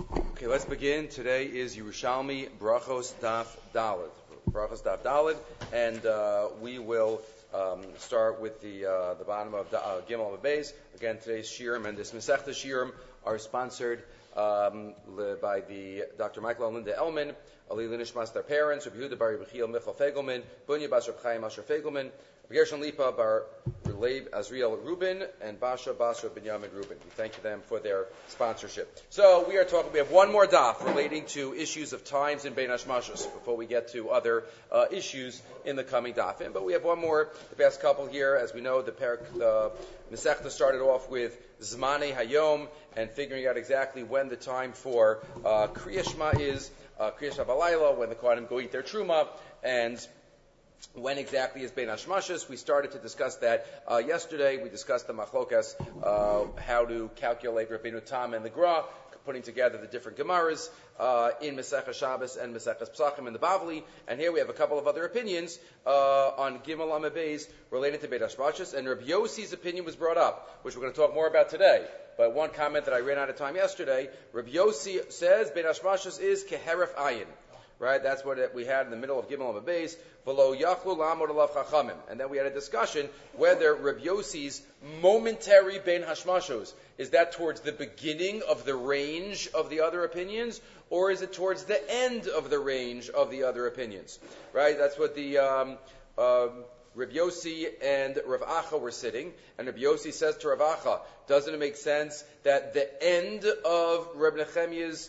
Okay, let's begin. Today is Yerushalmi Brachos Daf Daled. Brachos Daf Daled, and we will start with the bottom of Gimel Beis. Again, today's shiurim and this Masechta shiurim are sponsored by the Dr. Michael and Linda Elman, Ali Linishmas, their parents, Rabbi Yehuda Bar Yechiel Michal Fegelman, Bunya Bas Reb Chaim Asher Fegelman, Gershon Lipa Bar Leib Azriel Rubin, and Basha Basra Binyamin Rubin. We thank them for their sponsorship. So we have one more daf relating to issues of times in Bein Hashmashos before we get to other issues in the coming dafim. But we have one more, the past couple here. As we know, the Masechta started off with Zmane Hayom and figuring out exactly when the time for Kriya Shema is, Kriya Shema Balayla, when the Kohanim go eat their Truma, and when exactly is Bein Hashmashos. We started to discuss that yesterday. We discussed the machlokas, how to calculate Rabbeinu Tam and the Gra, putting together the different Gemaras in Masechah Shabbos and Masechah Pesachim and the Bavli. And here we have a couple of other opinions on Gimel Amud Beis related to Bein Hashmashos. And Rabbi Yossi's opinion was brought up, which we're going to talk more about today. But one comment that I ran out of time yesterday, Rabbi Yossi says Bein Hashmashos is Keheref Ayin. Right, that's what we had in the middle of Gimel Amud Beis. V'lo yachlu la'amod alav chachamim, and then we had a discussion whether Rabbi Yossi's momentary Bein Hashmashos is that towards the beginning of the range of the other opinions, or is it towards the end of the range of the other opinions? Right, that's what the Rabbi Yossi and Rav Acha were sitting, and Rabbi Yossi says to Rav Acha, doesn't it make sense that the end of Reb Nechemiah's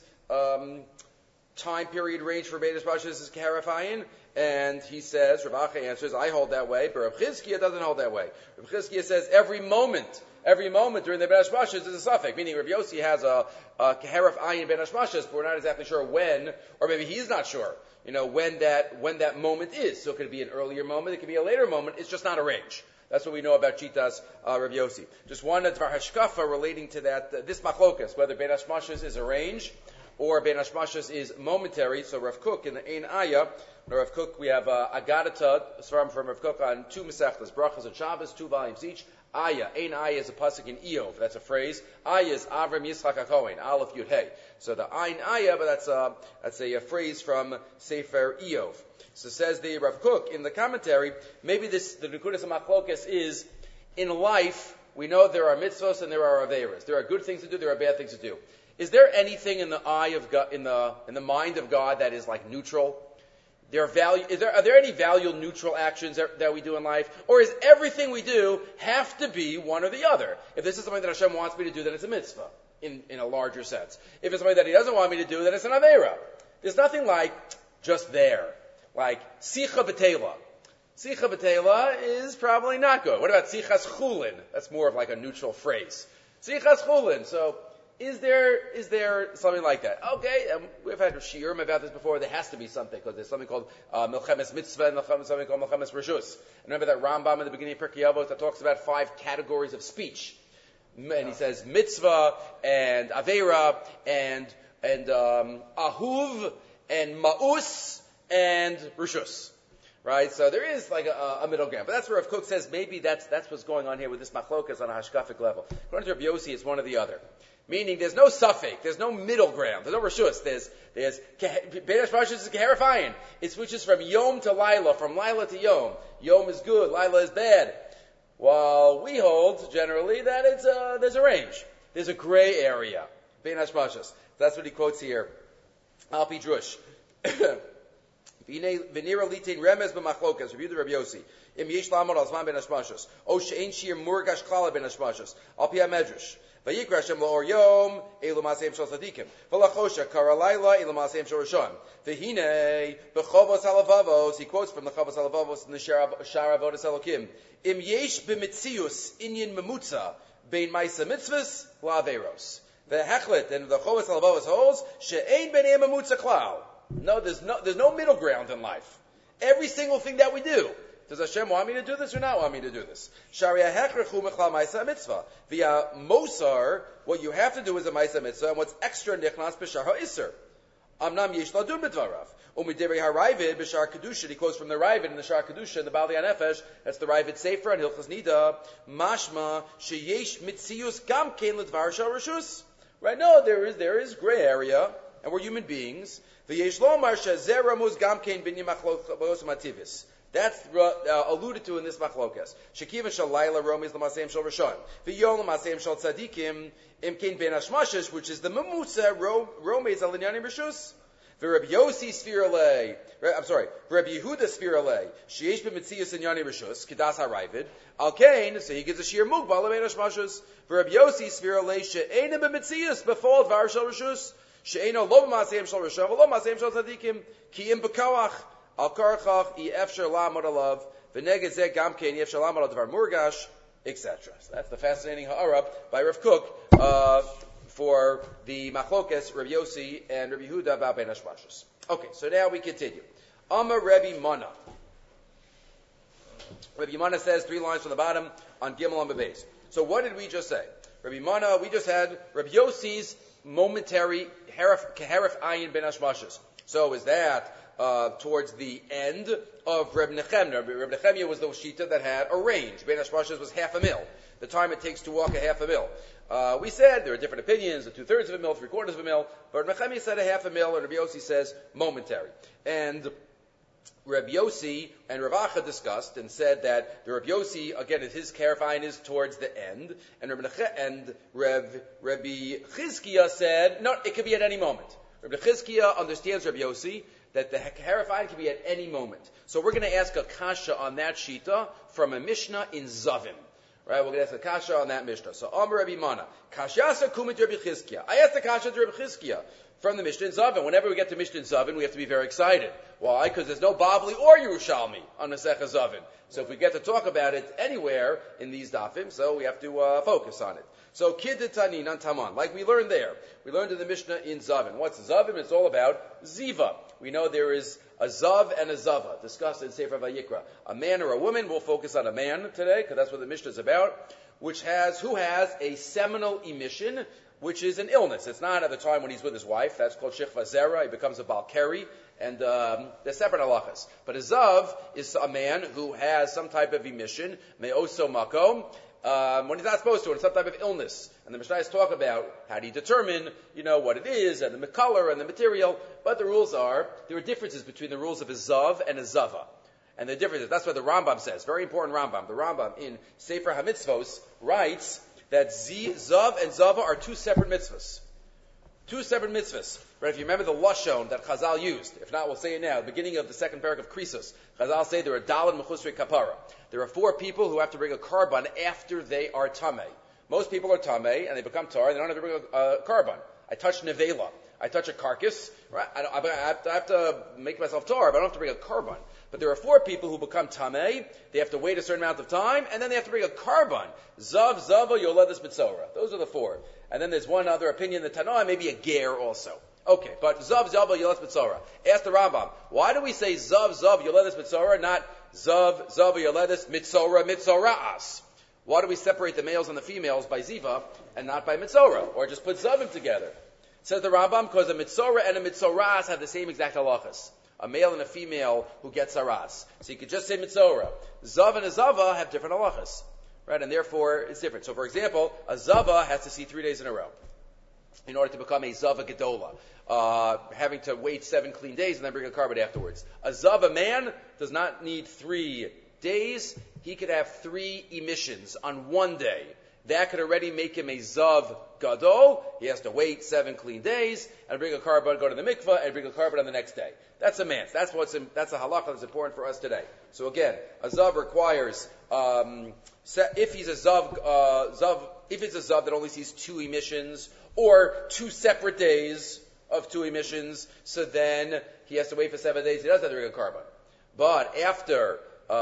time period range for Bein Hashmashos is Keheref Ayin? And he says, Rav Acha answers, I hold that way, but Rav Chizkiah doesn't hold that way. Rav Chizkiah says every moment during the Bein Hashmashos is a suffix, meaning Rav Yossi has a Keheref Ayin Bein Hashmashos, but we're not exactly sure when, or maybe he's not sure, when that moment is. So it could be an earlier moment, it could be a later moment, it's just not a range. That's what we know about Chitas Rav Yossi. Just one Dvar Hashkafa relating to that, this machlokas, whether Bein Hashmashos is a range, or Bein Hashmashos is momentary. So Rav Kook in the Ein Ayah, Rav Kook, we have Agadata, Svarim from Rav Kook on two Masechtas, Brachos and Shabbos, 2 volumes each. Ayah, Ein Ayah is a pasuk in Eov, that's a phrase. Ayah is Avram Yitzchak HaKohen, Aleph Yud Hey. So the Ein Ayah, but that's a phrase from Sefer Eov. So says the Rav Kook in the commentary, maybe the Nekudas Machlokas is, in life, we know there are mitzvos and there are averas. There are good things to do, there are bad things to do. Is there anything in the eye of God, in the mind of God, that is like neutral? Are there any value neutral actions that we do in life, or is everything we do have to be one or the other? If this is something that Hashem wants me to do, then it's a mitzvah in a larger sense. If it's something that He doesn't want me to do, then it's an avera. There's nothing like just there, like sicha b'teila. Sicha b'teila is probably not good. What about sichas chulin? That's more of like a neutral phrase. Sichas chulin. So, Is there something like that? Okay, we've had shiurim about this before. There has to be something, because there's something called Milchemes Mitzvah and something called Milchemes Reshus. And remember that Rambam in the beginning of Pirkei Avos that talks about 5 categories of speech. And he says mitzvah and avera and ahuv and ma'us and reshus. Right, so there is like a middle ground, but that's where Rav Kook says maybe that's what's going on here with this machlokas on a hashkafic level. According to Rabbi Yossi, it's one or the other. Meaning, there's no suffix, there's no middle ground, there's no reshus. There's Bein Hashmashos is Keheref Ayin. It switches from Yom to Laila, from Laila to Yom. Yom is good, Laila is bad. While we hold generally that there's a range, there's a gray area. Bein Hashmashos. That's what he quotes here. Alpi Drush. V'nira litain remez b'machlokas. Review the Rabbi Yossi. Im yesh lamod al zman Bein Hashmashos. O she'ein shir murgash klala Bein Hashmashos. Alpi ha-medrash. Vayikra Hashem la'or yom, elu ma'aseim shel tzadikim. V'lachosha kara layla, elu ma'aseim shel rishon. V'hinei, b'chovos halavavos, he quotes from the Chovos halavavos in the Shar Avodas Elokim. Im yesh b'mitzius inyan memutza, bein ma'isa mitzvahs la'averos. V'hechlet, and the Chovos halavavos holds, she'ein b'nei memutza klal. No, there's no middle ground in life. Every single thing that we do, does Hashem want me to do this or not want me to do this? Sharia hechrechu mechlal ma'isa mitzvah. Via mosar, what you have to do is a ma'isa mitzvah, and what's extra nichnas b'shar ha'isr. Amnam yesh ladun b'dvarav. U'midivrei ha'rayvid b'shar kedusha. He quotes from the Rayvid in the Shar Kedusha in the Bali HaNefesh. That's the Rayvid Sefer and Hilchos Nida. Mashma sheyesh mitzius gam kein l'dvar shar reshus. Right? No, there is gray area, and we're human beings. V'yesh lomar shezeh ramuz gam kein binyan machlokos mativis. That's alluded to in this machlokes. Shekiva shalayla romis l'maseim shel rishon. V'yom l'maseim shel tzadikim imkein ben hashmashish, which is the memusa romes al inyanim rishus. V'Reb Yossi Sfiralei, V'Reb Yehuda Sfiralei, sheyesh b'mitzias inyani rishus, kidas harayvid, al kain, so he gives a shir mugbal l'mein hashmashish. V'Reb Yossi Sfiralei, she'ena b'mitzias b'fol dvar shel rishus, she'ena lo b'maseim shel rishon, v'lo b'maseim shel tzadikim, ki im b'kawach, al karchach i efsher lamod alav, v'neged zeh gam kein efsher lamod al dvar murgash, etc. So that's the fascinating ha'ara by Rav Kook for the machlokes Rav Yossi and Rav Yehuda about ben hashmashos. Okay, so now we continue. Amar Rebbe Mana. Rebbe Mana says 3 lines from the bottom on Gimel on Bebeis. So what did we just say? Rebbe Mana, we just had Rav Yossi's momentary keheref ayin ben hashmashos. So is that towards the end of Reb Nechemia? Reb Nechemia was the shita that had a range. Ben hashmashos was half a mil. The time it takes to walk a half a mil. We said there are different opinions, 2/3 of a mil, 3/4 of a mil, but Reb Nechemia said a half a mil, and Reb Yossi says momentary. And Reb Yossi and Rav Acha discussed and said that the Reb Yossi, again, his Kerefine is towards the end, and Rabbi Chizkiah said, no, it could be at any moment. Rabbi Chizkiah understands Reb Yossi that the Kerefine can be at any moment. So we're going to ask a kasha on that shita from a Mishnah in Zavim. Right, we're going to ask the kasha on that Mishnah. So, Amar Rabbi Mana, Kashyasa kumit Rabbi Chizkiah. I asked the kasha to Rabbi Chizkiah from the Mishnah in Zavin. Whenever we get to Mishnah in Zavin, we have to be very excited. Why? Because there's no Bavli or Yerushalmi on Masechah Zavin. So if we get to talk about it anywhere in these dafim, so we have to focus on it. So, Kiddetanin on Taman, like we learned there. We learned in the Mishnah in Zavin. What's Zavin? It's all about Ziva. We know there is a Zav and a Zava, discussed in Sefer Vayikra. A man or a woman, we'll focus on a man today, because that's what the Mishnah is about, who has a seminal emission, which is an illness. It's not at the time when he's with his wife. That's called Shechva Zera. He becomes a Balkari, and they're separate halachas. But a Zav is a man who has some type of emission, me'oso makom, when he's not supposed to, and some type of illness. And the Mishnayos talk about how do you determine, what it is, and the color, and the material. But the rules are, there are differences between the rules of a Zav and a Zava. And the differences, that's what the Rambam says. Very important Rambam. The Rambam in Sefer HaMitzvos writes that Zav and Zava are 2 separate mitzvahs. 2 separate mitzvahs. Right? If you remember the Lashon that Chazal used, if not, we'll say it now, the beginning of the second parak of Krisos, Chazal say there are Daled Mechusrei Kapara. There are 4 people who have to bring a karban after they are Tameh. Most people are Tameh, and they become Tar, and they don't have to bring a karban. I touch Nevela. I touch a carcass. Right? I have to make myself Tar, but I don't have to bring a karban. But there are 4 people who become Tameh. They have to wait a certain amount of time, and then they have to bring a karban. Zav, Zava, Yoledes, Mitzorah. Those are the 4. And then there's one other opinion, the Tanah, maybe a ger also. Okay, but Zav, Zava, Yoledes, Mitzorah. Ask the Rambam, why do we say Zav, Zav, Yoledes, Mitzorah, not Zav, Zava, Yoledes, Mitzorah, Mitzorahas? Why do we separate the males and the females by Ziva and not by Mitzorah? Or just put Zavim together? Says the Rambam, because a Mitzorah and a Mitzorahas have the same exact halachas. A male and a female who get saras. So you could just say Mitzorah. Zav and a Zava have different halachas. Right? And therefore, it's different. So for example, a Zava has to see 3 days in a row in order to become a Zava Gedola. Having to wait 7 clean days and then bring a karban afterwards. A Zava man does not need 3 days. He could have 3 emissions on 1 day. That could already make him a Zav Gadol. He has to wait 7 clean days and bring a karban, go to the mikveh, and bring a karban on the next day. That's a man. That's a halacha that's important for us today. So again, a Zav requires, if he's a Zav, if it's a Zav that only sees 2 emissions, or 2 separate days of 2 emissions, so then he has to wait for 7 days. He doesn't have to bring a karban. But after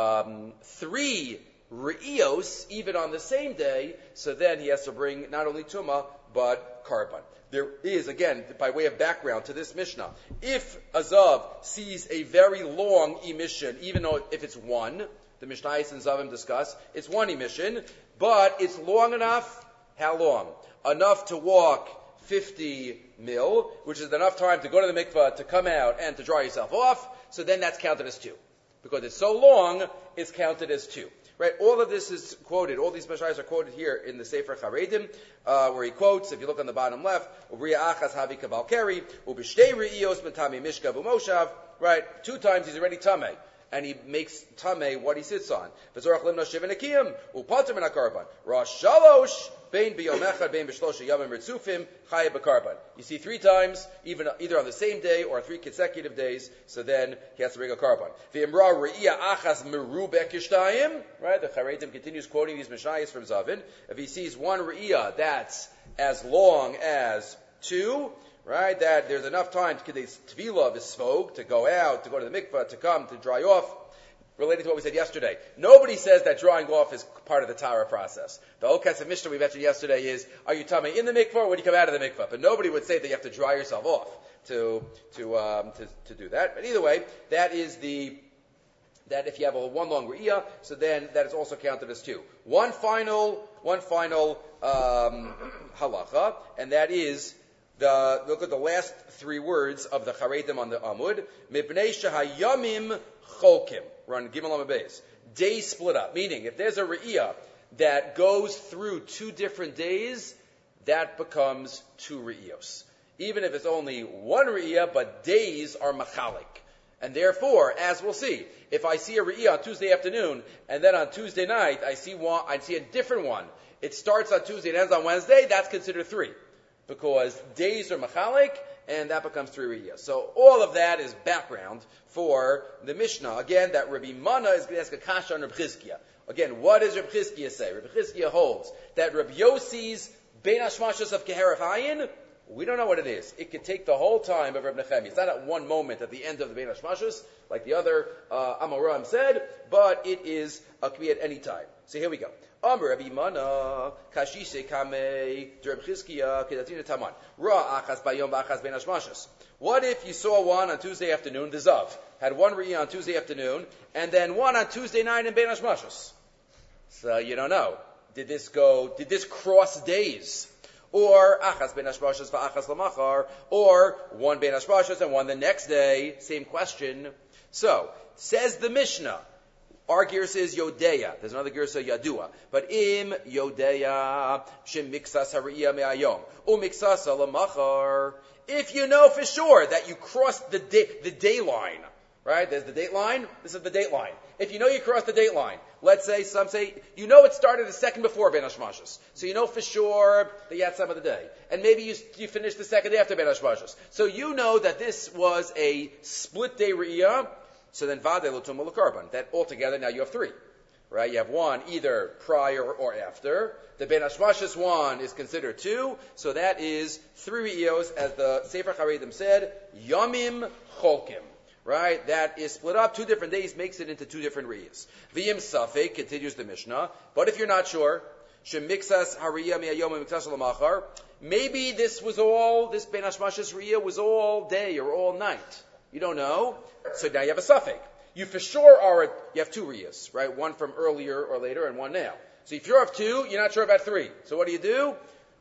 3 Re'ios, even on the same day, so then he has to bring not only Tumah, but Karban. There is, again, by way of background to this Mishnah, if a Zav sees a very long emission, even though if it's 1, the Mishnayos and Zavim discuss, it's 1 emission, but it's long enough, how long? Enough to walk 50 mil, which is enough time to go to the mikveh, to come out, and to dry yourself off, so then that's counted as 2. Because it's so long, it's counted as 2. Right? All of this is quoted. All these mashayos are quoted here in the Sefer Charedim, where he quotes, if you look on the bottom left, Ubriya achas havi kabal keri, ubishtei re'iyos b'tamei mishka b'moshav. Right? 2 times he's already tamei. And he makes tamei what he sits on. V'zorach limno shiva nekiyim, upater min hakarban. Rosh shalosh, bein b'yom echad, bein b'shlosha yamim ritzufim, chaye b'karban. You see 3 times, either on the same day or 3 consecutive days, so then he has to bring a karban. V'imra re'iyah achas meru bekishtayim, right? The Charedim continues quoting these mashayis from Zavin. If he sees 1 re'iyah that's as long as 2, right, that there's enough time to get tevilah of his svog, to go out, to go to the mikvah, to come, to dry off, related to what we said yesterday. Nobody says that drying off is part of the Tara process. The whole Kesef Mishnah we mentioned yesterday is, are you tamei in the mikvah or when you come out of the mikvah? But nobody would say that you have to dry yourself off to do that. But either way, that is that if you have a 1 long re'iyah, so then that is also counted as 2. One final halacha, and that is, look at the last 3 words of the Charedim on the Amud. Mipnei shehayamim cholkim. We're on Gimel Amud Beis. Days split up. Meaning, if there's a re'iyah that goes through 2 different days, that becomes 2 re'iyos. Even if it's only 1 re'iyah, but days are machalik. And therefore, as we'll see, if I see a re'iyah on Tuesday afternoon, and then on Tuesday night I see a different one. It starts on Tuesday and ends on Wednesday, that's considered 3. Because days are machalik, and that becomes 3 re'iyah. So all of that is background for the Mishnah. Again, that Rabbi Mana is going to ask a kasha on Rabbi Chizkiah. Again, what does Rabbi Chizkiah say? Rabbi Chizkiah holds that Rabbi Yossi's Bein Hashmashos of Keheref Hayin, we don't know what it is. It could take the whole time of Rabbi Nechemi. It's not at one moment at the end of the Bein Hashmashos, like the other Amoram said, but it could be at any time. So here we go. Amr Rabbi Mana Kashise Kamei Rabbi Chizkiah Kedatina Taman Ra Achas Bayom V'Achas Bein Hashmashos. What if you saw one on Tuesday afternoon? The Zav had 1 re'iyah on Tuesday afternoon, and then 1 on Tuesday night in Bein Hashmashos. So you don't know. Did this cross days? Or Achas Bein Hashmashos V'Achas Lamachar, or 1 Bein Hashmashos and 1 the next day. Same question. So says the Mishnah. Our girsa is Yodeya. There's another girsa Yadua. But im Yodeya Shim Miksas Hariyah Me'ayom Umiksas Lamachar. If you know for sure that you crossed the day line, right? There's the date line. This is the date line. If you know you crossed the date line, let's say some say you know it started the second before Bein Hashmashos, so you know for sure that you had some of the day, and maybe you finished the second after Bein Hashmashos, so you know that this was a split day re'iyah. So then Vadei L'tumah L'karban. That altogether now you have 3. Right? You have 1 either prior or after. The Bein Hashmashos 1 is considered 2. So that is 3 re'iyos, as the Sefer Charedim said, Yamim Cholkim. Right? That is split up. 2 different days makes it into 2 different re'iyos. V'yim Safek, continues the Mishnah. But if you're not sure, Shem Miksas Hariyah Me'ayom Miksas L'machar, maybe this Bein Hashmashos re'iyah was all day or all night. You don't know, so now you have a suffix. You for sure you have 2 re'iyos, right? 1 from earlier or later, and 1 now. So if you're of 2, you're not sure about 3. So what do?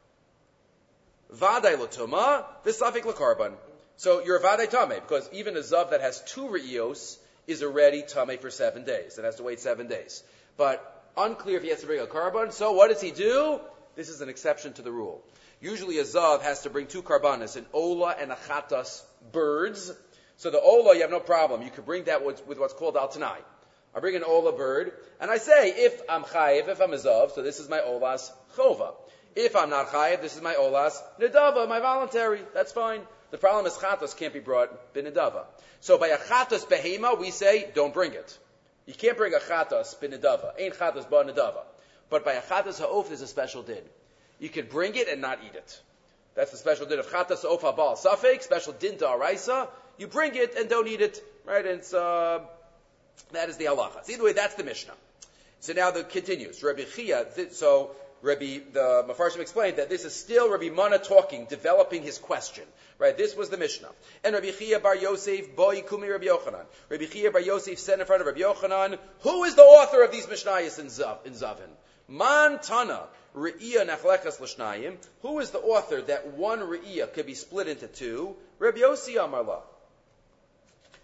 Vadai l'tumah, the suffix l'karban. So you're a vadai tameh, because even a zav that has 2 re'iyos is already tameh for 7 days. It has to wait 7 days. But unclear if he has to bring a karban. So what does he do? This is an exception to the rule. Usually a zav has to bring 2 karbanas, an ola and a chatas birds. So the ola, you have no problem. You could bring that with what's called al tanai. I bring an ola bird, and I say, if I'm chayiv, if I'm a zav, so this is my olas chova. If I'm not chayiv, this is my olas nedava, my voluntary. That's fine. The problem is chatos can't be brought b'nedava. So by a chatos behema, we say, don't bring it. You can't bring a chatos b'nedava. Ain't chatos b'nedava. But by a chatos ha'of, there's a special din. You can bring it and not eat it. That's the special din of chatas of habal safek, special din to araisa. You bring it and don't eat it, right? And that is the halacha. So either way, that's the Mishnah. So now the continues. Rabbi Chia, the Mefarshim explained that this is still Rabbi Mana talking, developing his question. Right? This was the Mishnah. And Rabbi Chia bar Yosef, boy kumi Rabbi Yochanan. Rabbi Chia bar Yosef said in front of Rabbi Yochanan, who is the author of these Mishnayos in Zavin? Man Tana, Re'iyah Nachlechas L'Shnayim. Who is the author that 1 Re'iyah could be split into 2? Rabbi Yossi Amarla.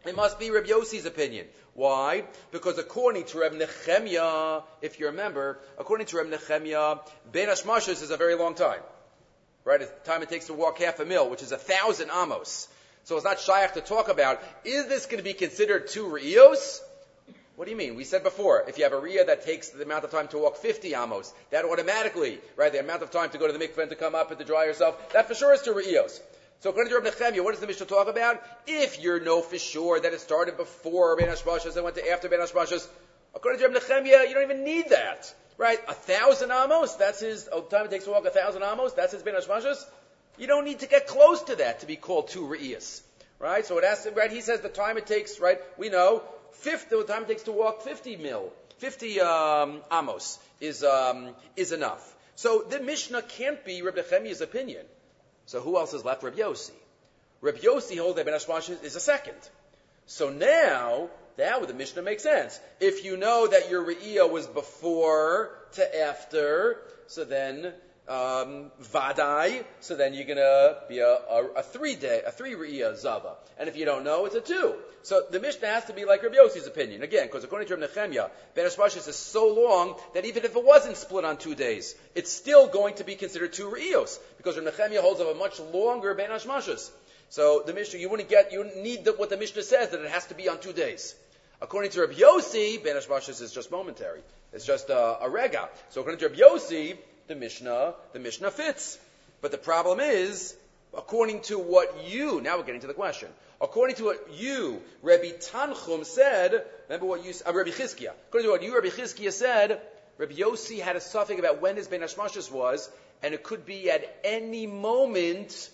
It must be Reb Yossi's opinion. Why? Because according to Reb Nechemia, if you remember, according to Reb Nechemia, Ben Hashmashos is a very long time. Right? It's the time it takes to walk half a mil, which is 1,000 amos. So it's not shaykh to talk about, is this going to be considered 2 re'iyos? What do you mean? We said before, if you have a re'iyah that takes the amount of time to walk 50 amos, that automatically, right, the amount of time to go to the mikveh and to come up and to dry yourself, that for sure is 2 re'iyos. So according to Reb Nechemia, what does the Mishnah talk about? If you know for sure that it started before Ben Hashmashos and went to after Ben Hashmashos, according to Reb Nechemia, you don't even need that. Right? 1,000 amos, that's his, the time it takes to walk 1,000 amos, that's his Ben Hashmashos. You don't need to get close to that to be called 2 re'iyos. Right? So it has to, right, he says the time it takes, right, we know, the time it takes to walk 50 amos is enough. So the Mishnah can't be Reb Nechemia's opinion. So who else is left? Reb Yossi. Reb Yossi holds that Ben Hashmashos is a second. So now would the Mishnah make sense? If you know that your re'iyah was before to after, so then vadai, so then you're gonna be a 3 re'iyah zava. And if you don't know, it's a 2. So the Mishnah has to be like Reb Yossi's opinion. Again, because according to Reb Nechemia, Ben Hashmashos is so long that even if it wasn't split on 2 days, it's still going to be considered 2 re'iyos, because Reb Nechemia holds of a much longer Ben Hashmashos. So the Mishnah, you wouldn't need what the Mishnah says, that it has to be on 2 days. According to Reb Yossi, Ben Hashmashos is just momentary. It's just a rega. So according to Reb Yossi, the Mishnah fits. But the problem is, according to what you, now we're getting to the question. According to what you, Rabbi Tanchum said, remember what you, Rabbi Chizkiah. According to what you, Rabbi Chizkiah said, Rabbi Yossi had a suffix about when his Ben Hashmashos was, and it could be at any moment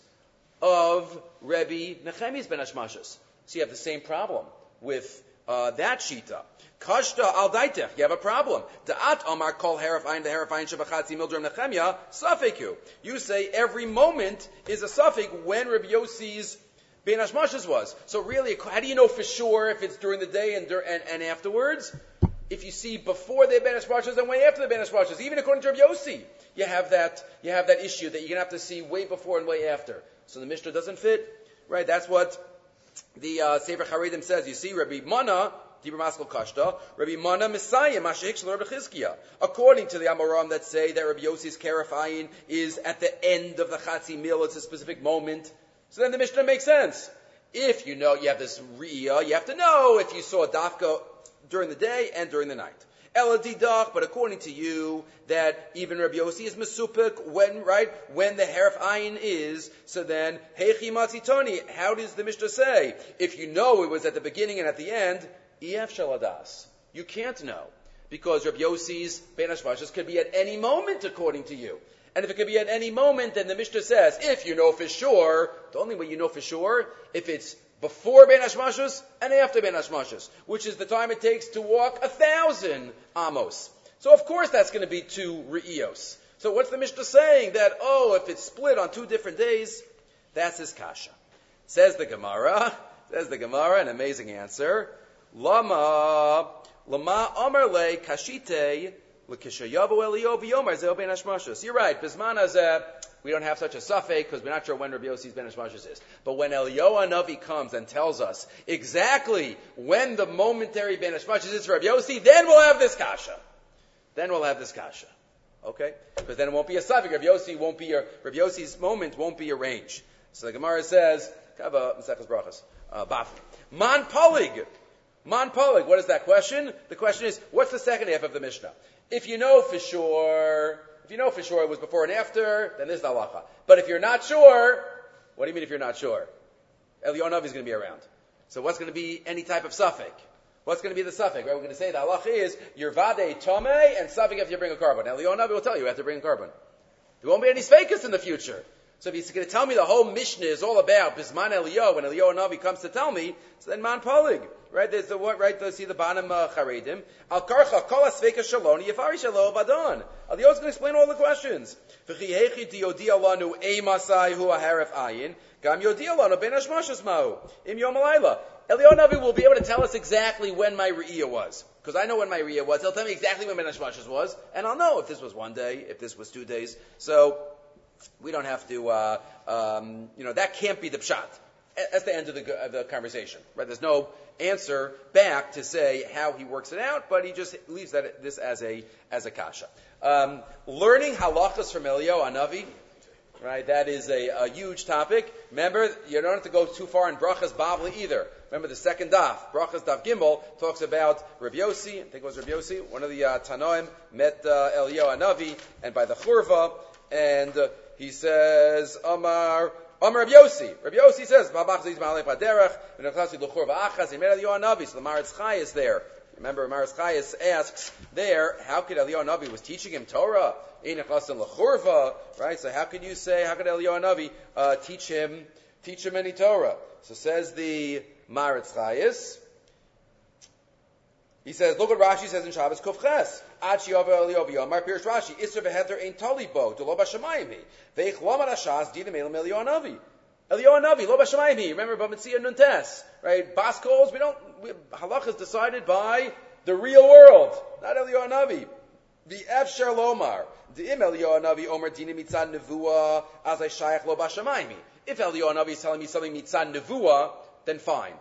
of Rabbi Nechemia's Ben Hashmashos. So you have the same problem with that shita. Kashta al daitech, you have a problem. Da'at amar kol heref ayin, the heref ayin shebachatzi mildram Nechemia, safeku. You say every moment is a suffix when Rabbi Yossi's Ben Hashmashos was. So really, how do you know for sure if it's during the day and afterwards? If you see before the Ben Hashmashos and way after the Ben Hashmashos, even according to Rabbi Yossi, you have that issue that you're going to have to see way before and way after. So the Mishnah doesn't fit, right? That's what the Sefer Charedim says. You see, Rabbi Mana, Dibur Maskal Kashta, Rabbi Mana Messiah, Mashahik Rabbi Chizkiah. According to the Amoram that say that Rabbi Yossi's Keref Ayin is at the end of the Chatzi Mil, it's a specific moment. So then the Mishnah makes sense. If you know you have this Riyah, you have to know if you saw Dafka during the day and during the night. Eladidach, but according to you, that even Rabbi Yossi is Mesupik when the Heref Ayin is, so then, Heichi Matzitoni, how does the Mishnah say? If you know it was at the beginning and at the end, Ef Shaladas. You can't know. Because Rabbi Yossi's Ben Hashmashos could be at any moment according to you. And if it could be at any moment, then the Mishnah says, if you know for sure, the only way you know for sure, if it's before Ben Hashmashos and after Ben Hashmashos, which is the time it takes to walk 1,000 amos. So of course that's going to be 2 re'iyos. So what's the Mishnah saying? That, if it's split on 2 different days, that's his kasha. Says the Gemara, an amazing answer. Lama Amar le Kashite l'kishayavu Eliyahu v'yomar zeh ben Hashmashos. You're right. Bisman hazeh, we don't have such a suffix because we're not sure when Rabbi Yossi's Ben Hashmashos is. But when Eliyahu Hanavi comes and tells us exactly when the momentary Ben Hashmashos is for Rabbi Yossi, then we'll have this kasha. Okay? Because then it won't be a suffix. Rabbi Yossi's moment won't be arranged. So the Gemara says, Kava Maseches Brachos, Man Polig. What is that question? The question is, what's the second half of the Mishnah? If you know for sure it was before and after, then this is the halacha. But if you're not sure, what do you mean if you're not sure? Eliyahu Hanavi is going to be around. So what's going to be any type of suffix? What's going to be the suffix? Right? We're going to say the halacha is your vade tome and suffix if you bring a carbon. Eliyahu Hanavi will tell you have to bring a carbon. There won't be any sveikus in the future. So if he's going to tell me the whole Mishnah is all about Bisman Eliyahu, when Eliyahu Hanavi comes to tell me, so then man polig. Right, there's the what? Right, see the bottom charedim. Al karcha kol asveka shaloni yifari shalo vadon. Eliyahu's going to explain all the questions. V'chihechi diyodia lanu emasai hu aharef ayin gam yodia lanu ben hashmashos mahu im yom alayla. Eliyahu Hanavi will be able to tell us exactly when my re'iyah was, because I know when my re'iyah was. He'll tell me exactly when ben hashmashos was, and I'll know if this was 1 day, if this was 2 days. So we don't have to. That can't be the pshat. That's the end of the conversation, right? There's no answer back to say how he works it out, but he just leaves this as a kasha. Learning halachas from Eliyahu Hanavi, right? That is a huge topic. Remember, you don't have to go too far in Brachas Bavli either. Remember the second daf, Brachas Daf Gimel, talks about Rav Yossi, I think it was Rav Yossi, one of the Tanoim, met Eliyahu Hanavi, and by the Churva, and he says, Amar Rav Yossi. Rav Yossi says, so the Maretz Chai is there. Remember, Maretz Chai asks there, how could Eliyahu Hanavi was teaching him Torah? Right? So how could Eliyahu Hanavi teach him any Torah? So says the Maretz Chayes. He says, look what Rashi says in Shabbos Kuf Ches. Ad shi'over Eliyahu v'yomar Pirush Rashi. Isser v'heter ein tali bo, to lo b'shamayim hi. Ve'ich lomar hashas dinam elam Eliyahu Hanavi. Eliyahu Hanavi, lo b'shamayim hi. Remember, B'mitzia Nuntes. Right? Bas Kols, halach is decided by the real world, not Eliyahu Hanavi. The Efshar Lomar. De'im Eliyahu Hanavi omer dinam mitzad nevuah, as I shayach lo b'shamayim hi. If Eliyahu Hanavi is telling me something mitzad nevuah, then fine.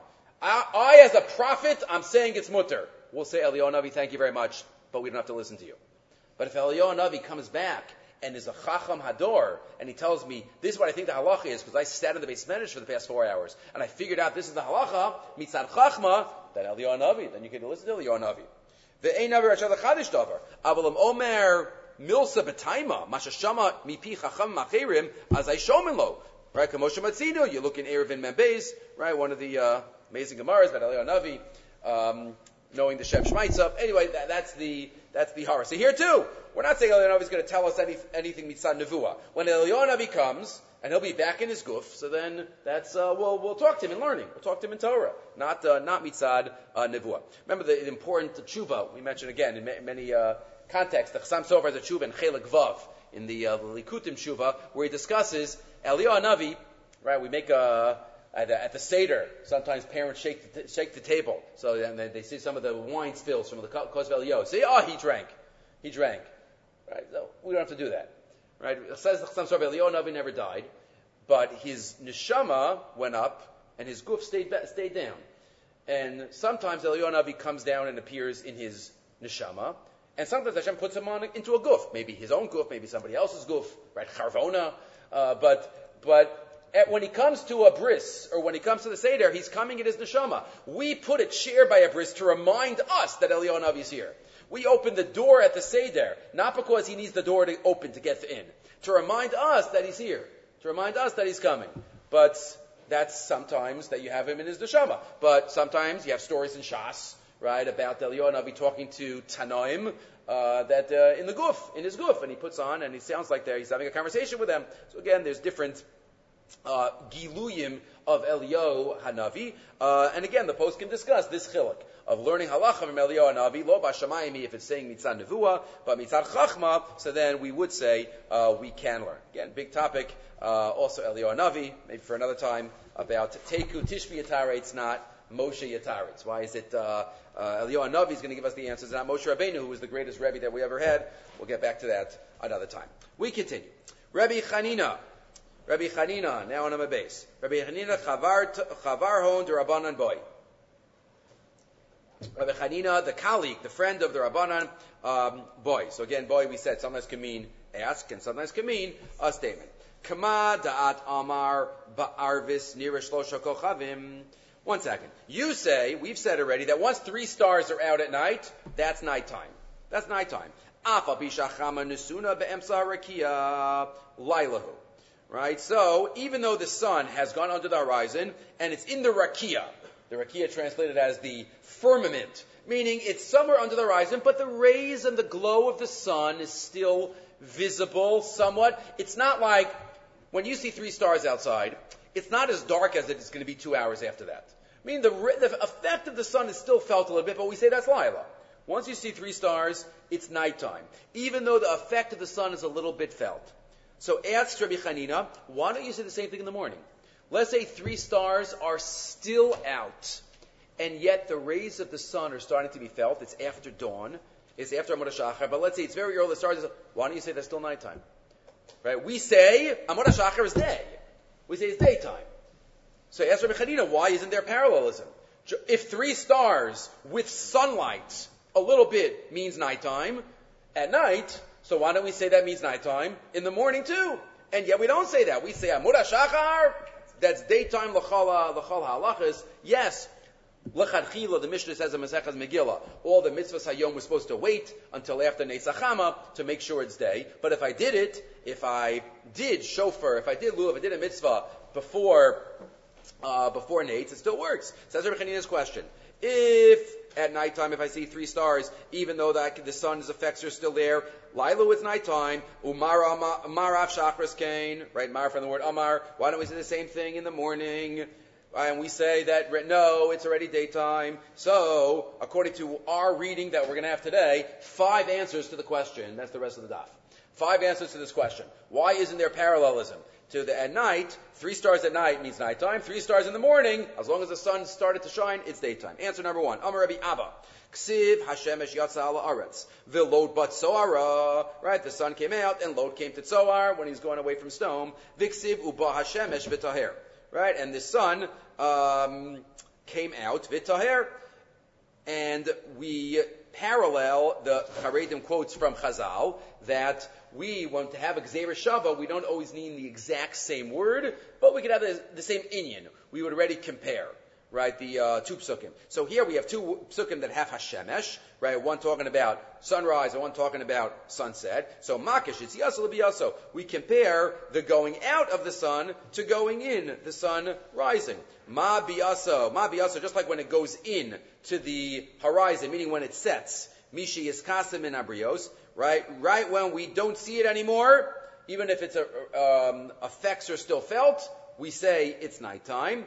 I, as a prophet, I'm saying it's mutter. We'll say, Eliyahu Hanavi, thank you very much, but we don't have to listen to you. But if Eliyahu Hanavi comes back and is a Chacham Hador, and he tells me, this is what I think the halacha is, because I sat in the Beis Medrash for the past 4 hours, and I figured out this is the halacha, mitzad Chachma, then Eliyahu Hanavi, then you can listen to Eliyahu Hanavi. Ve'ein navi rashad l'chadish davar, avalam omer milsa b'taima, mashashama mipi Chacham machirim, as I shomin lo. Right, Kamosha Matzino, you look in Erevin Membeis, right, one of the amazing Gemaras about Eliyahu Hanavi, knowing the Shem Shmaitzah. Anyway, that's the horror. So here too, we're not saying Eliyahu Hanavi is going to tell us anything mitzad nevuah. When Eliyahu Hanavi comes, and he'll be back in his guf, so then that's we'll talk to him in learning. We'll talk to him in Torah, not mitzad nevuah. Remember the important tshuva we mentioned again in many contexts. The Chassam Sofer has a tshuva in Chelik Vav in the Likutim tshuva where he discusses Eliyahu Hanavi. Right, we make at the Seder, sometimes parents shake the table. So and they see some of the wine spills from the Kos of Eliyahu. Say, he drank. Right? So we don't have to do that. Right? It says some sort of Eliyahu Hanavi never died, but his neshama went up and his guf stayed down. And sometimes Eliyahu Hanavi comes down and appears in his neshama, and sometimes Hashem puts him into a guf, maybe his own guf, maybe somebody else's guf, right? Charvona, but when he comes to a bris, or when he comes to the Seder, he's coming in his neshama. We put a chair by a bris to remind us that Eliyahu Hanavi is here. We open the door at the Seder, not because he needs the door to open to get in, to remind us that he's here, to remind us that he's coming. But that's sometimes that you have him in his neshama. But sometimes you have stories in Shas, right, about Eliyahu Hanavi talking to Tanoim, that in his guf, and he puts on, and he sounds like he's having a conversation with them. So again, there's different giluyim of Eliyahu Hanavi, and again, the post can discuss this chiluk of learning halacha from Eliyahu Hanavi, lo b'shamayim if it's saying mitzad nevuah, but mitzad chachma, so then we would say we can learn. Again, big topic, also Eliyahu Hanavi, maybe for another time, about Teku Tishbi Yataretz, not Moshe Yataretz. Why is it Eliyahu Hanavi is going to give us the answers, not Moshe Rabbeinu, who was the greatest Rebbe that we ever had? We'll get back to that another time. We continue. Rabbi Chanina, now on a base. Rabbi Chanina chavar hon de Rabbanan boy. Rabbi Chanina, the colleague, the friend of the Rabbanan boy. So again, boy, we said sometimes can mean ask and sometimes can mean a statement. Kama da'at amar ba'arvis nira shlosha kochavim. 1 second. You say, we've said already, that once 3 stars are out at night, that's nighttime. That's nighttime. Afa bishachama nusuna be'emsa rakia lailahu. Right? So, even though the sun has gone under the horizon, and it's in the rakia translated as the firmament, meaning it's somewhere under the horizon, but the rays and the glow of the sun is still visible somewhat. It's not like, when you see 3 stars outside, it's not as dark as it's going to be 2 hours after that. I mean, the effect of the sun is still felt a little bit, but we say that's Laila. Once you see 3 stars, it's nighttime, even though the effect of the sun is a little bit felt. So asks Rabbi Chanina, why don't you say the same thing in the morning? Let's say 3 stars are still out, and yet the rays of the sun are starting to be felt. It's after dawn. It's after Amud HaShachar. But let's say it's very early. The stars. Why don't you say that's still nighttime? Right? We say Amud HaShachar is day. We say it's daytime. So ask Rabbi Chanina, why isn't there parallelism? If 3 stars with sunlight a little bit means nighttime at night, so why don't we say that means nighttime in the morning too? And yet we don't say that. We say Amud HaShachar, that's daytime l'chol ha'alachas. Yes, l'chadchila, the Mishnah says in Masechas Megillah, all the mitzvahs hayom we're supposed to wait until after Neis Hachama to make sure it's day. But if I did shofar, if I did lulav, if I did a mitzvah before Nates, it still works. Says Rabbi Chanina's question. If at nighttime, if I see 3 stars, even though the sun's effects are still there, Lailu, it's nighttime. Umar Shachris Kain, right? Mar from the word Amar. Why don't we say the same thing in the morning? And we say that, no, it's already daytime. So, according to our reading that we're going to have today, 5 answers to the question. That's the rest of the daf. 5 answers to this question. Why isn't there parallelism? At night, 3 stars at night means nighttime. 3 stars in the morning, as long as the sun started to shine, it's daytime. Answer number 1. Amar Rabbi Abba. Ksiv Hashemesh Yatsa ala Aretz. V'lod bat Tzoara. Right, the sun came out, and Lod came to Tzoar when he's going away from Stone. V'ksiv uba Hashemesh v'taher. Right, and the sun came out v'taher. And we parallel the Haredim quotes from Chazal that we want to have a Gzeira Shava. We don't always need the exact same word, but we could have the same inyan. We would already compare, right, the 2 psukim. So here we have 2 psukim that have Hashemesh, right, one talking about sunrise and one talking about sunset. So Makish, it's Yaso L'Biyaso. We compare the going out of the sun to going in, the sun rising. Ma biyaso, just like when it goes in to the horizon, meaning when it sets. Mishi Yiskasim in Abrios, right when we don't see it anymore, even if its effects are still felt, we say it's nighttime.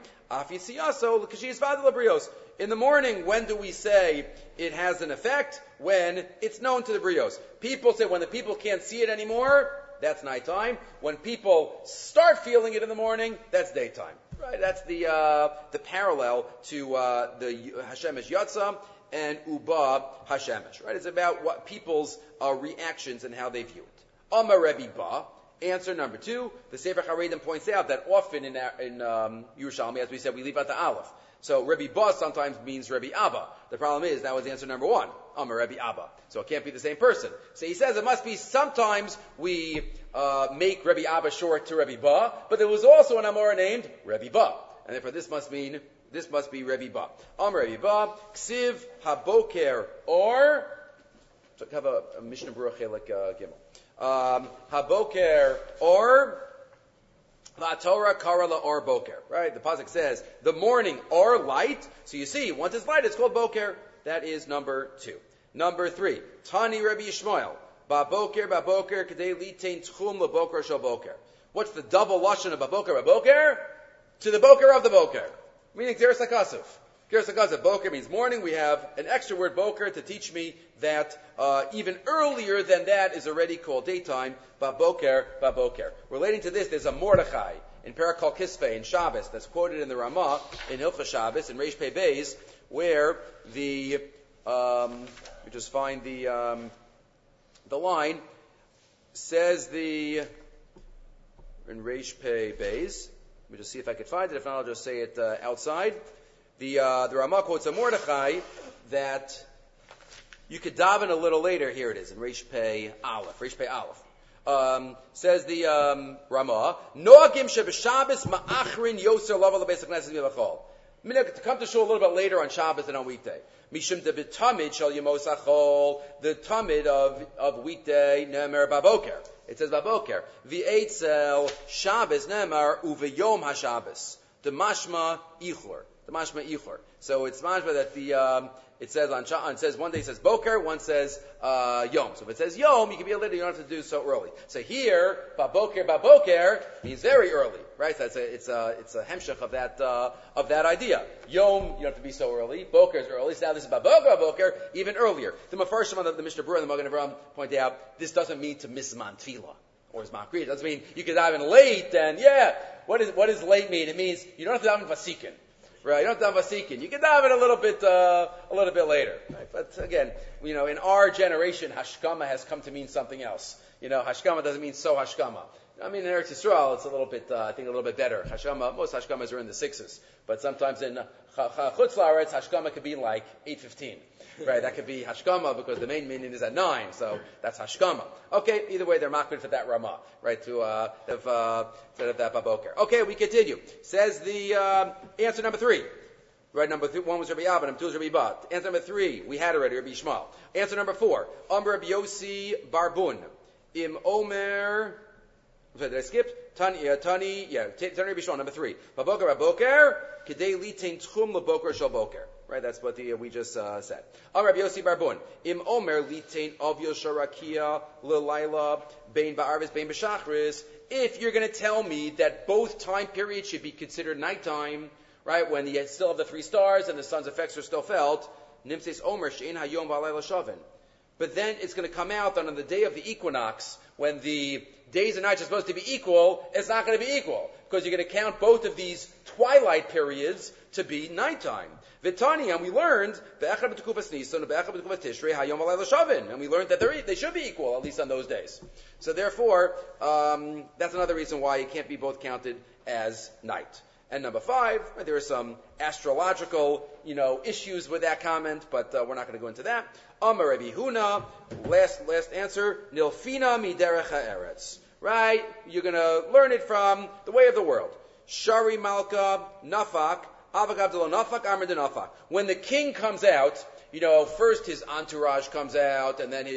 In the morning, when do we say it has an effect? When it's known to the brios. People say when the people can't see it anymore, that's nighttime. When people start feeling it in the morning, that's daytime. Right? That's the parallel to the Hashemesh Yatsa and Uba Hashemesh. Right? It's about what people's reactions and how they view it. Amar Rebbe Ba. Answer number 2. The Sefer Haredim points out that often in Yerushalmi, as we said, we leave out the Aleph. So Rebbe Ba sometimes means Rebbe Abba. The problem is that was answer number 1. Amar Rebbe Abba. So it can't be the same person. So he says it must be sometimes we make Rebbe Abba short to Rebbe Ba, but there was also an Amora named Rebbe Ba. And therefore this must be Rebbe Ba. Amar Rebbe Ba, Ksiv Haboker, or, so have a Mishnah Berurah Chelik Gimel. Haboker, or La Torah Karala or Boker. Right? The pasuk says the morning or light. So you see, once it's light, it's called Boker. That is number 2. Number 3. Tani Rabbi Yishmael. Baboker Kadei Litain Tchum LaBoker Shal Boker. What's the double lashon of Baboker? To the Boker of the Boker. Meaning Gzeras HaKasuf. Gzeras HaKasuf. Boker means morning. We have an extra word Boker to teach me that even earlier than that is already called daytime. Baboker. Relating to this, there's a Mordechai in Parakal Kisvei in Shabbos that's quoted in the Ramah in Hilchah Shabbos in Reish Pei Beis, where we just find the line says in Reish Pei Beis. Let me just see if I can find it. If not, I'll just say it outside. The Ramah quotes a Mordechai that you could daven a little later. Here it is in Reish Pei Aleph. Says the Ramah, Noagim she'b'Shabbos ma'achrin yoser lava lebeis hakneses milachol. To come to shul a little bit later on Shabbos than on weekday. Mishum de b'tamid shel yemos achol. The tamid of weekday nemer baboker. It says baboker. V'eitzel Shabbos nemer uveyom haShabbos. The mashma ichor. So it's mashma that it says one day it says boker, one says yom. So if it says yom, you can be a little. You don't have to do so early. So here, baboker means very early, right? So it's a hemshech of that idea. Yom, you don't have to be so early. Boker is early. So now this is baboker, even earlier. The Mefarshim on the Mishnah Berurah and the Magen Avraham point out this doesn't mean to miss Zman Tefillah or Zman Kriya. It doesn't mean you can dive in late. And what does late mean? It means you don't have to dive in Vasikin. Right, you don't have to have Vasikin. You can dive in a little bit later. Right? But again, in our generation, Hashkama has come to mean something else. Hashkama doesn't mean so Hashkama. I mean, in Eretz Yisrael, it's a little bit, I think, a little bit better. Hashkama, most Hashkamas are in the 6s, but sometimes in Chutz La'aretz, Hashkama could be like 8:15. Right, that could be Hashkama because the main meaning is at 9, so that's Hashkama. Okay, either way, they're makbid for that Ramah, right, to instead of that Baboker. Okay, we continue. Says the answer number 3. Right, number 1 was Rabbi Abba, number 2 was Rabbi Bat. Answer number 3, we had already, Rabbi Yishmael. Answer number 4, Rabbi Yossi Barbun. Im Omer... Did I skip? Tani Rabbi Yishmael, number 3. Baboker, Kedei Litain Tchum Laboker Shal Boker. Right, that's what we just said. Rabbi Yossi Barbun. Im Omer Litain Avyo Sharakia L'Laila Bein Ba'arvis Bein B'Shachris. If you're going to tell me that both time periods should be considered nighttime, right, when you still have the 3 stars and the sun's effects are still felt, Nimses Omer Shein Hayom V'Alayla Shavin. But then it's going to come out that on the day of the equinox, when the days and nights are supposed to be equal, it's not going to be equal. Because you're going to count both of these twilight periods to be nighttime. Vitani, and we learned, and we learned that they should be equal, at least on those days. So therefore, that's another reason why it can't be both counted as night. And number 5, there are some astrological, issues with that comment, but we're not going to go into that. Amar Rabbi Huna, last answer, Nilfina miderech ha'eretz. Right? You're going to learn it from the way of the world. Shari Malka Nafak, Avak Abdullah Nafak, Amr de Nafak. When the king comes out, first his entourage comes out, and then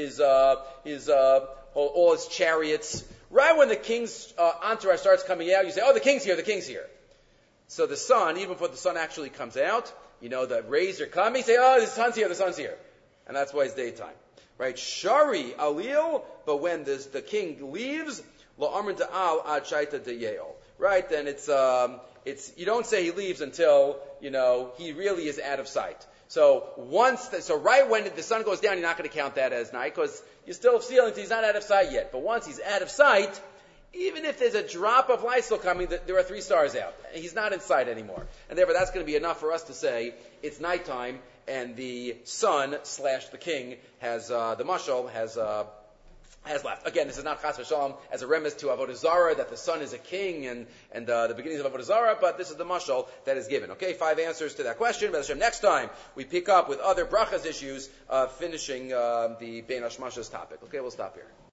all his chariots. Right when the king's entourage starts coming out, you say, "Oh, the king's here, the king's here." So the sun, even before the sun actually comes out, the rays are coming. You say, "Oh, the sun's here, the sun's here," and that's why it's daytime. Right? Shari Alil, but when the king leaves, La Amr Da'al Ad Shaita De'Yeo. Right? Then it's you don't say he leaves until he really is out of sight. So right when the sun goes down, you're not going to count that as night because you're still feeling he's not out of sight yet. But once he's out of sight, even if there's a drop of light still coming, there are 3 stars out. He's not in sight anymore, and therefore that's going to be enough for us to say it's nighttime and the sun / the king has the mashal has left. Again, this is not chas v'shalom as a remiss to Avodah Zarah that the sun is a king and the beginnings of Avodah Zarah, but this is the mashal that is given. Okay, 5 answers to that question. Next time we pick up with other brachas issues, finishing the Bein Hashmashas topic. Okay, we'll stop here.